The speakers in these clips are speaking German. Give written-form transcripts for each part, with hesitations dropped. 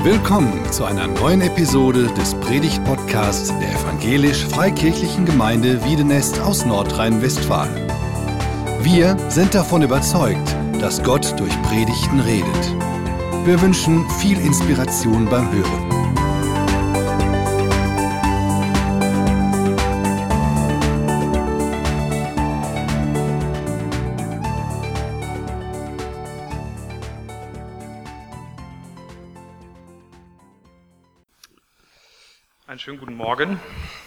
Willkommen zu einer neuen Episode des Predigt-Podcasts der Evangelisch-Freikirchlichen Gemeinde Wiedenest aus Nordrhein-Westfalen. Wir sind davon überzeugt, dass Gott durch Predigten redet. Wir wünschen viel Inspiration beim Hören. Einen schönen guten Morgen.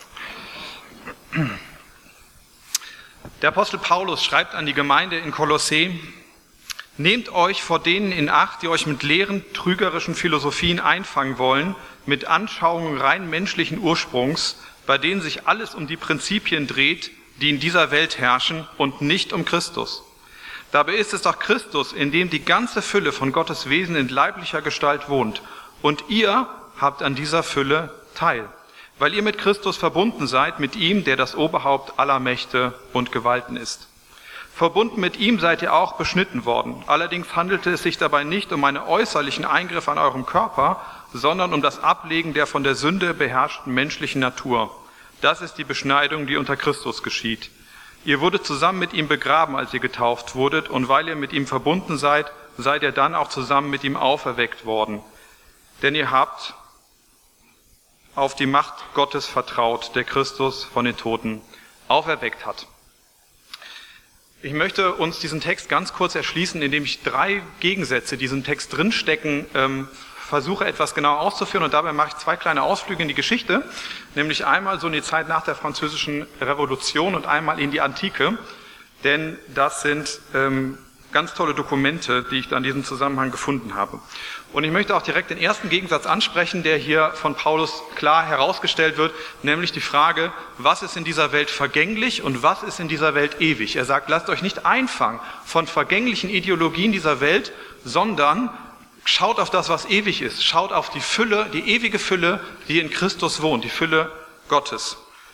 Der Apostel Paulus schreibt an die Gemeinde in Kolossee: Nehmt euch vor denen in Acht, die euch mit leeren, trügerischen Philosophien einfangen wollen, mit Anschauungen rein menschlichen Ursprungs, bei denen sich alles um die Prinzipien dreht, die in dieser Welt herrschen und nicht um Christus. Dabei ist es doch Christus, in dem die ganze Fülle von Gottes Wesen in leiblicher Gestalt wohnt. Und ihr habt an dieser Fülle teil, weil ihr mit Christus verbunden seid, mit ihm, der das Oberhaupt aller Mächte und Gewalten ist. Verbunden mit ihm seid ihr auch beschnitten worden. Allerdings handelte es sich dabei nicht um einen äußerlichen Eingriff an eurem Körper, sondern um das Ablegen der von der Sünde beherrschten menschlichen Natur. Das ist die Beschneidung, die unter Christus geschieht. Ihr wurdet zusammen mit ihm begraben, als ihr getauft wurdet, und weil ihr mit ihm verbunden seid, seid ihr dann auch zusammen mit ihm auferweckt worden. Denn ihr habt auf die Macht Gottes vertraut, der Christus von den Toten auferweckt hat. Ich möchte uns diesen Text ganz kurz erschließen, indem ich 3 Gegensätze, die in diesem Text drinstecken, versuche etwas genauer auszuführen, und dabei mache ich 2 kleine Ausflüge in die Geschichte, nämlich einmal so in die Zeit nach der Französischen Revolution und einmal in die Antike, denn das sind ganz tolle Dokumente, die ich da in diesem Zusammenhang gefunden habe. Und ich möchte auch direkt den ersten Gegensatz ansprechen, der hier von Paulus klar herausgestellt wird, nämlich die Frage, was ist in dieser Welt vergänglich und was ist in dieser Welt ewig? Er sagt, lasst euch nicht einfangen von vergänglichen Ideologien dieser Welt, sondern schaut auf das, was ewig ist. Schaut auf die Fülle, die ewige Fülle, die in Christus wohnt, die Fülle Gottes.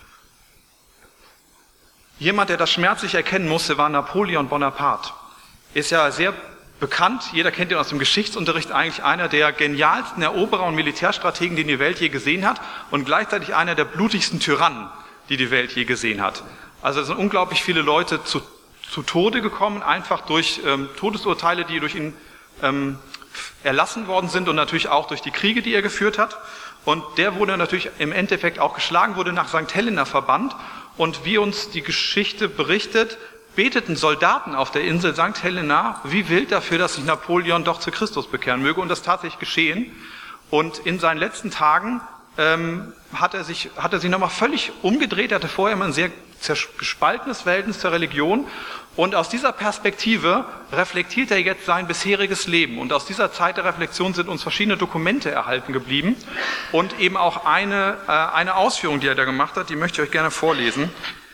Jemand, der das schmerzlich erkennen musste, war Napoleon Bonaparte. Ist ja sehr bekannt, jeder kennt ihn aus dem Geschichtsunterricht, eigentlich einer der genialsten Eroberer und Militärstrategen, den die Welt je gesehen hat, und gleichzeitig einer der blutigsten Tyrannen, die die Welt je gesehen hat. Also es sind unglaublich viele Leute zu Tode gekommen, einfach durch Todesurteile, die durch ihn erlassen worden sind, und natürlich auch durch die Kriege, die er geführt hat. Und der wurde natürlich im Endeffekt auch geschlagen, wurde nach St. Helena verbannt, und wie uns die Geschichte berichtet, beteten Soldaten auf der Insel St. Helena wie wild dafür, dass sich Napoleon doch zu Christus bekehren möge, und das tatsächlich geschehen. Und in seinen letzten Tagen hat er sich nochmal völlig umgedreht. Er hatte vorher immer ein sehr gespaltenes Verhältnis zur Religion, und aus dieser Perspektive reflektiert er jetzt sein bisheriges Leben. Und aus dieser Zeit der Reflexion sind uns verschiedene Dokumente erhalten geblieben, und eben auch eine Ausführung, die er da gemacht hat, die möchte ich euch gerne vorlesen.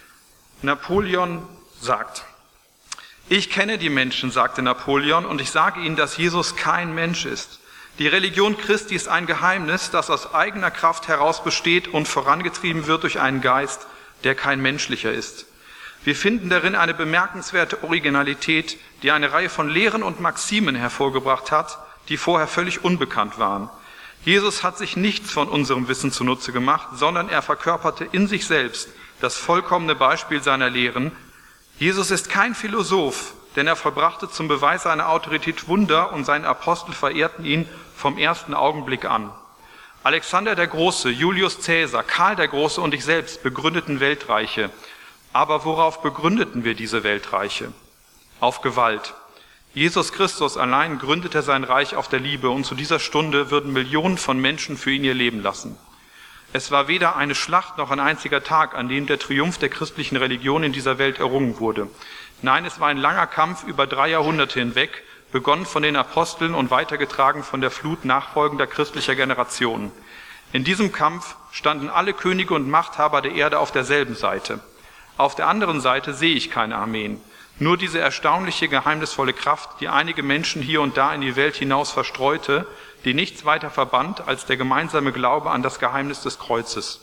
Napoleon sagt: Ich kenne die Menschen, sagte Napoleon, und ich sage ihnen, dass Jesus kein Mensch ist. Die Religion Christi ist ein Geheimnis, das aus eigener Kraft heraus besteht und vorangetrieben wird durch einen Geist, der kein menschlicher ist. Wir finden darin eine bemerkenswerte Originalität, die eine Reihe von Lehren und Maximen hervorgebracht hat, die vorher völlig unbekannt waren. Jesus hat sich nichts von unserem Wissen zunutze gemacht, sondern er verkörperte in sich selbst das vollkommene Beispiel seiner Lehren. Jesus ist kein Philosoph, denn er vollbrachte zum Beweis seiner Autorität Wunder, und seine Apostel verehrten ihn vom ersten Augenblick an. Alexander der Große, Julius Caesar, Karl der Große und ich selbst begründeten Weltreiche. Aber worauf begründeten wir diese Weltreiche? Auf Gewalt. Jesus Christus allein gründete sein Reich auf der Liebe, und zu dieser Stunde würden Millionen von Menschen für ihn ihr Leben lassen. Es war weder eine Schlacht noch ein einziger Tag, an dem der Triumph der christlichen Religion in dieser Welt errungen wurde. Nein, es war ein langer Kampf über 3 Jahrhunderte hinweg, begonnen von den Aposteln und weitergetragen von der Flut nachfolgender christlicher Generationen. In diesem Kampf standen alle Könige und Machthaber der Erde auf derselben Seite. Auf der anderen Seite sehe ich keine Armeen. Nur diese erstaunliche, geheimnisvolle Kraft, die einige Menschen hier und da in die Welt hinaus verstreute, die nichts weiter verband als der gemeinsame Glaube an das Geheimnis des Kreuzes.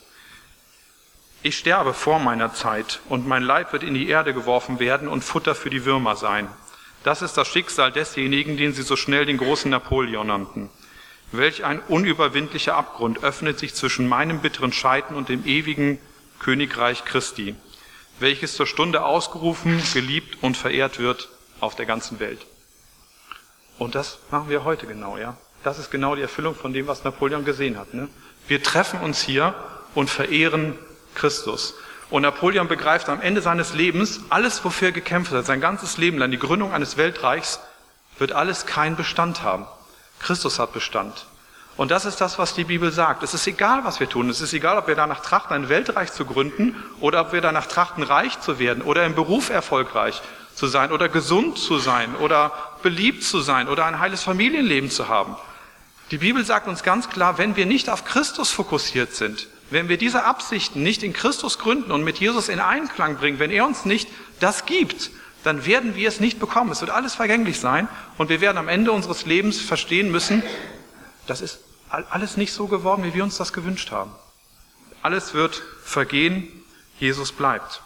Ich sterbe vor meiner Zeit, und mein Leib wird in die Erde geworfen werden und Futter für die Würmer sein. Das ist das Schicksal desjenigen, den sie so schnell den großen Napoleon nannten. Welch ein unüberwindlicher Abgrund öffnet sich zwischen meinem bitteren Scheiden und dem ewigen Königreich Christi, welches zur Stunde ausgerufen, geliebt und verehrt wird auf der ganzen Welt. Und das machen wir heute genau, ja. Das ist genau die Erfüllung von dem, was Napoleon gesehen hat, ne? Wir treffen uns hier und verehren Christus. Und Napoleon begreift am Ende seines Lebens, alles, wofür er gekämpft hat, sein ganzes Leben lang, die Gründung eines Weltreichs, wird alles keinen Bestand haben. Christus hat Bestand. Und das ist das, was die Bibel sagt. Es ist egal, was wir tun. Es ist egal, ob wir danach trachten, ein Weltreich zu gründen oder ob wir danach trachten, reich zu werden oder im Beruf erfolgreich zu sein oder gesund zu sein oder beliebt zu sein oder ein heiles Familienleben zu haben. Die Bibel sagt uns ganz klar, wenn wir nicht auf Christus fokussiert sind, wenn wir diese Absichten nicht in Christus gründen und mit Jesus in Einklang bringen, wenn er uns nicht das gibt, dann werden wir es nicht bekommen. Es wird alles vergänglich sein und wir werden am Ende unseres Lebens verstehen müssen, das ist alles nicht so geworden, wie wir uns das gewünscht haben. Alles wird vergehen, Jesus bleibt.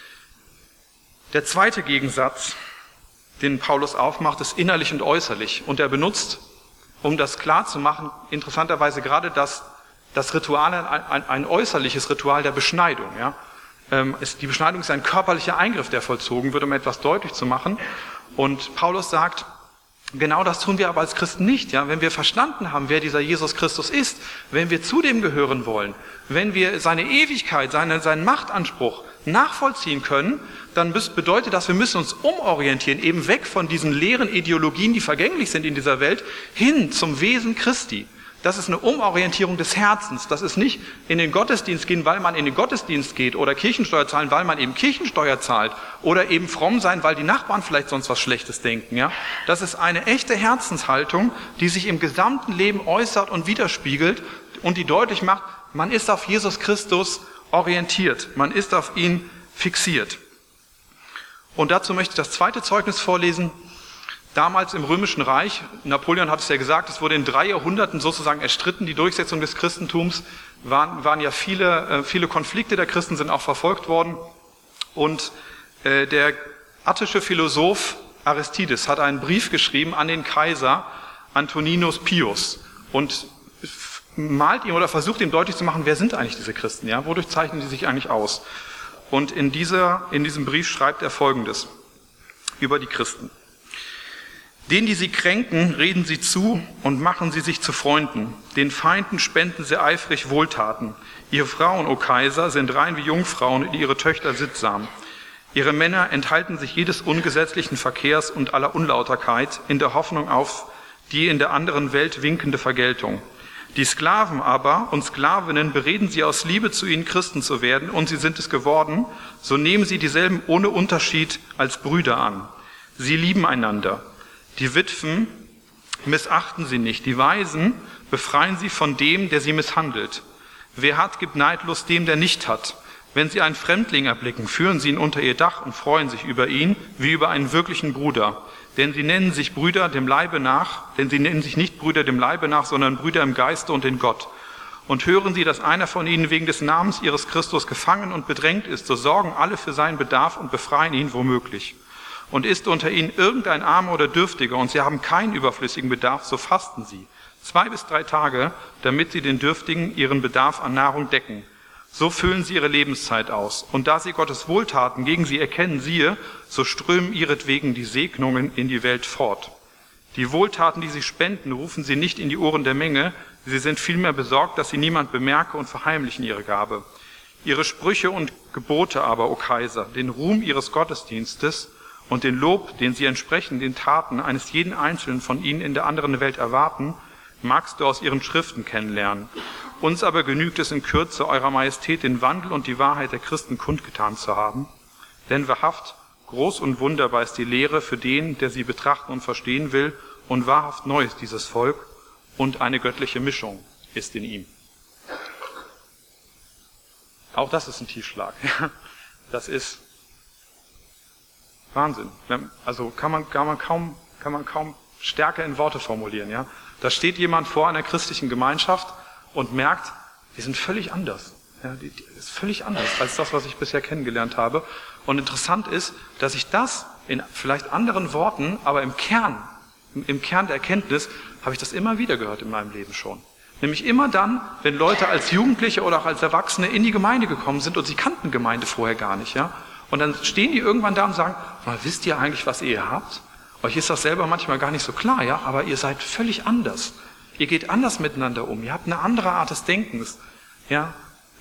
Der zweite Gegensatz, den Paulus aufmacht, ist innerlich und äußerlich. Und er benutzt, um das klar zu machen, interessanterweise gerade das Ritual, ein äußerliches Ritual der Beschneidung. Ja? Die Beschneidung ist ein körperlicher Eingriff, der vollzogen wird, um etwas deutlich zu machen. Und Paulus sagt, genau das tun wir aber als Christen nicht. Ja? Wenn wir verstanden haben, wer dieser Jesus Christus ist, wenn wir zu dem gehören wollen, wenn wir seine Ewigkeit, seinen Machtanspruch nachvollziehen können, dann bedeutet das, wir müssen uns umorientieren, eben weg von diesen leeren Ideologien, die vergänglich sind in dieser Welt, hin zum Wesen Christi. Das ist eine Umorientierung des Herzens. Das ist nicht in den Gottesdienst gehen, weil man in den Gottesdienst geht oder Kirchensteuer zahlen, weil man eben Kirchensteuer zahlt oder eben fromm sein, weil die Nachbarn vielleicht sonst was Schlechtes denken. Ja? Das ist eine echte Herzenshaltung, die sich im gesamten Leben äußert und widerspiegelt und die deutlich macht, man ist auf Jesus Christus orientiert, man ist auf ihn fixiert. Und dazu möchte ich das zweite Zeugnis vorlesen. Damals im Römischen Reich, Napoleon hat es ja gesagt, es wurde in 3 Jahrhunderten sozusagen erstritten, die Durchsetzung des Christentums, waren ja viele Konflikte der Christen, sind auch verfolgt worden. Und der attische Philosoph Aristides hat einen Brief geschrieben an den Kaiser Antoninus Pius und malt ihm oder versucht ihm deutlich zu machen, wer sind eigentlich diese Christen, ja? Wodurch zeichnen die sich eigentlich aus? Und in diesem Brief schreibt er Folgendes über die Christen. Denen, die sie kränken, reden sie zu und machen sie sich zu Freunden. Den Feinden spenden sie eifrig Wohltaten. Ihre Frauen, o Kaiser, sind rein wie Jungfrauen und ihre Töchter sittsam. Ihre Männer enthalten sich jedes ungesetzlichen Verkehrs und aller Unlauterkeit in der Hoffnung auf die in der anderen Welt winkende Vergeltung. Die Sklaven aber und Sklavinnen bereden sie aus Liebe zu ihnen, Christen zu werden, und sie sind es geworden, so nehmen sie dieselben ohne Unterschied als Brüder an. Sie lieben einander. Die Witwen missachten sie nicht, die Waisen befreien sie von dem, der sie misshandelt. Wer hat, gibt neidlos dem, der nicht hat. Wenn sie einen Fremdling erblicken, führen sie ihn unter ihr Dach und freuen sich über ihn, wie über einen wirklichen Bruder. Denn sie nennen sich Brüder dem Leibe nach, denn sie nennen sich nicht Brüder dem Leibe nach, sondern Brüder im Geiste und in Gott. Und hören sie, dass einer von ihnen wegen des Namens ihres Christus gefangen und bedrängt ist, so sorgen alle für seinen Bedarf und befreien ihn womöglich. Und ist unter ihnen irgendein Armer oder Dürftiger und sie haben keinen überflüssigen Bedarf, so fasten sie 2 bis 3 Tage, damit sie den Dürftigen ihren Bedarf an Nahrung decken. So füllen sie ihre Lebenszeit aus. Und da sie Gottes Wohltaten gegen sie erkennen, siehe, so strömen ihretwegen die Segnungen in die Welt fort. Die Wohltaten, die sie spenden, rufen sie nicht in die Ohren der Menge, sie sind vielmehr besorgt, dass sie niemand bemerke und verheimlichen ihre Gabe. Ihre Sprüche und Gebote aber, o Kaiser, den Ruhm ihres Gottesdienstes und den Lob, den sie entsprechend den Taten eines jeden Einzelnen von ihnen in der anderen Welt erwarten, magst du aus ihren Schriften kennenlernen. Uns aber genügt es in Kürze, Eurer Majestät den Wandel und die Wahrheit der Christen kundgetan zu haben. Denn wahrhaft, groß und wunderbar ist die Lehre für den, der sie betrachten und verstehen will, und wahrhaft neu ist dieses Volk, und eine göttliche Mischung ist in ihm. Auch das ist ein Tiefschlag. Das ist Wahnsinn. Also kann man kaum stärker in Worte formulieren. Ja? Da steht jemand vor einer christlichen Gemeinschaft und merkt, die sind völlig anders. Ja, die ist völlig anders als das, was ich bisher kennengelernt habe. Und interessant ist, dass ich das in vielleicht anderen Worten, aber im Kern im Kern der Erkenntnis habe ich das immer wieder gehört in meinem Leben schon. Nämlich immer dann, wenn Leute als Jugendliche oder auch als Erwachsene in die Gemeinde gekommen sind und sie kannten Gemeinde vorher gar nicht, ja. Und dann stehen die irgendwann da und sagen, wisst ihr eigentlich, was ihr habt? Euch ist das selber manchmal gar nicht so klar, ja, aber ihr seid völlig anders. Ihr geht anders miteinander um, ihr habt eine andere Art des Denkens, ja.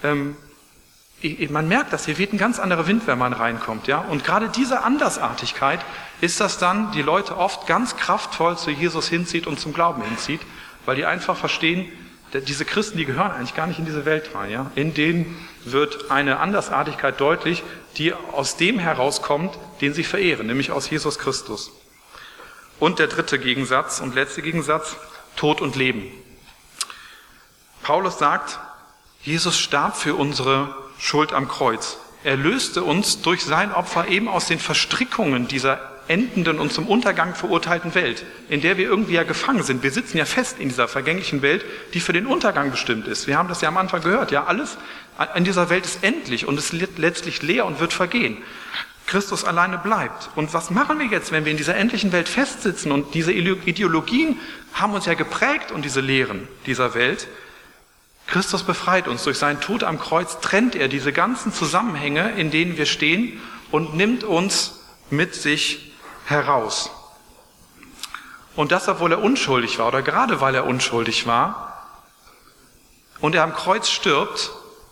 Man merkt das, hier weht ein ganz anderer Wind, wenn man reinkommt, ja. Und gerade diese Andersartigkeit ist das dann, die Leute oft ganz kraftvoll zu Jesus hinzieht und zum Glauben hinzieht, weil die einfach verstehen, diese Christen, die gehören eigentlich gar nicht in diese Welt rein, ja. In denen wird eine Andersartigkeit deutlich, die aus dem herauskommt, den sie verehren, nämlich aus Jesus Christus. Und der dritte Gegensatz und letzte Gegensatz, Tod und Leben. Paulus sagt, Jesus starb für unsere Schuld am Kreuz. Er löste uns durch sein Opfer eben aus den Verstrickungen dieser endenden und zum Untergang verurteilten Welt, in der wir irgendwie ja gefangen sind. Wir sitzen ja fest in dieser vergänglichen Welt, die für den Untergang bestimmt ist. Wir haben das ja am Anfang gehört. Ja, alles in dieser Welt ist endlich und ist letztlich leer und wird vergehen. Christus alleine bleibt. Und was machen wir jetzt, wenn wir in dieser endlichen Welt festsitzen? Und diese Ideologien haben uns ja geprägt und diese Lehren dieser Welt. Christus befreit uns. Durch seinen Tod am Kreuz trennt er diese ganzen Zusammenhänge, in denen wir stehen, und nimmt uns mit sich heraus. Und das, obwohl er unschuldig war, oder gerade weil er unschuldig war, und er am Kreuz stirbt,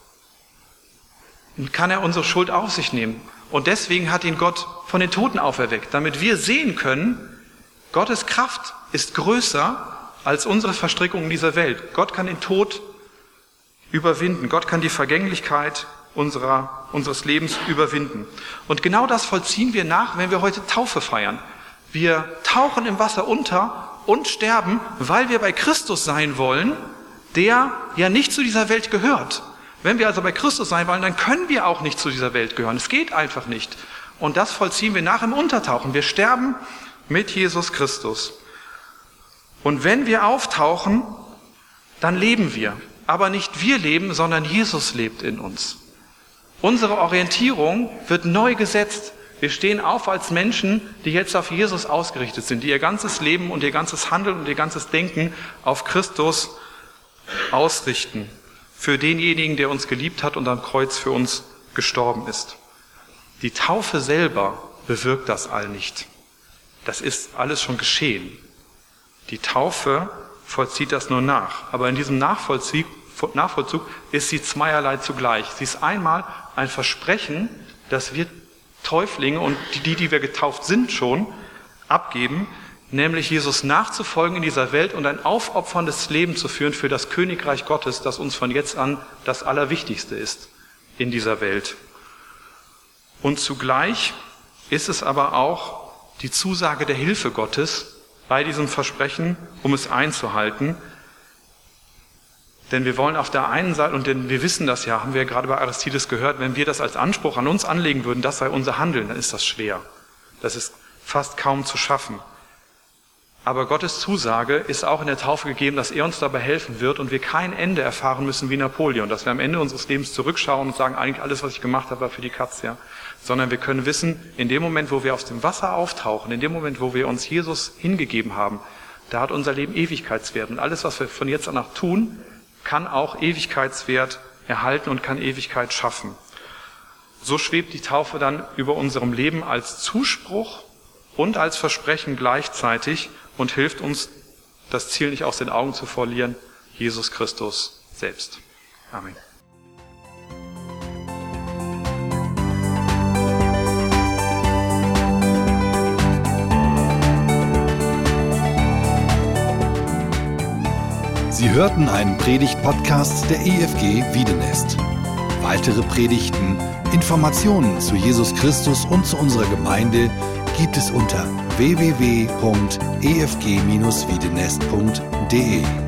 kann er unsere Schuld auf sich nehmen. Und deswegen hat ihn Gott von den Toten auferweckt, damit wir sehen können, Gottes Kraft ist größer als unsere Verstrickung in dieser Welt. Gott kann den Tod überwinden. Gott kann die Vergänglichkeit unseres Lebens überwinden. Und genau das vollziehen wir nach, wenn wir heute Taufe feiern. Wir tauchen im Wasser unter und sterben, weil wir bei Christus sein wollen, der ja nicht zu dieser Welt gehört. Wenn wir also bei Christus sein wollen, dann können wir auch nicht zu dieser Welt gehören. Es geht einfach nicht. Und das vollziehen wir nach im Untertauchen. Wir sterben mit Jesus Christus. Und wenn wir auftauchen, dann leben wir. Aber nicht wir leben, sondern Jesus lebt in uns. Unsere Orientierung wird neu gesetzt. Wir stehen auf als Menschen, die jetzt auf Jesus ausgerichtet sind, die ihr ganzes Leben und ihr ganzes Handeln und ihr ganzes Denken auf Christus ausrichten. Für denjenigen, der uns geliebt hat und am Kreuz für uns gestorben ist. Die Taufe selber bewirkt das all nicht. Das ist alles schon geschehen. Die Taufe vollzieht das nur nach. Aber in diesem Nachvollzug ist sie zweierlei zugleich. Sie ist einmal ein Versprechen, dass wir Täuflinge und die wir getauft sind schon, abgeben, nämlich Jesus nachzufolgen in dieser Welt und ein aufopferndes Leben zu führen für das Königreich Gottes, das uns von jetzt an das Allerwichtigste ist in dieser Welt. Und zugleich ist es aber auch die Zusage der Hilfe Gottes bei diesem Versprechen, um es einzuhalten. Denn wir wollen auf der einen Seite, und denn wir wissen das ja, haben wir ja gerade bei Aristides gehört, wenn wir das als Anspruch an uns anlegen würden, das sei unser Handeln, dann ist das schwer. Das ist fast kaum zu schaffen. Aber Gottes Zusage ist auch in der Taufe gegeben, dass er uns dabei helfen wird und wir kein Ende erfahren müssen wie Napoleon, dass wir am Ende unseres Lebens zurückschauen und sagen, eigentlich alles, was ich gemacht habe, war für die Katz, ja. Sondern wir können wissen, in dem Moment, wo wir aus dem Wasser auftauchen, in dem Moment, wo wir uns Jesus hingegeben haben, da hat unser Leben Ewigkeitswert. Und alles, was wir von jetzt an tun, kann auch Ewigkeitswert erhalten und kann Ewigkeit schaffen. So schwebt die Taufe dann über unserem Leben als Zuspruch und als Versprechen gleichzeitig und hilft uns, das Ziel nicht aus den Augen zu verlieren, Jesus Christus selbst. Amen. Sie hörten einen Predigt-Podcast der EFG Wiedenest. Weitere Predigten, Informationen zu Jesus Christus und zu unserer Gemeinde gibt es unter www.efg-wiedenest.de.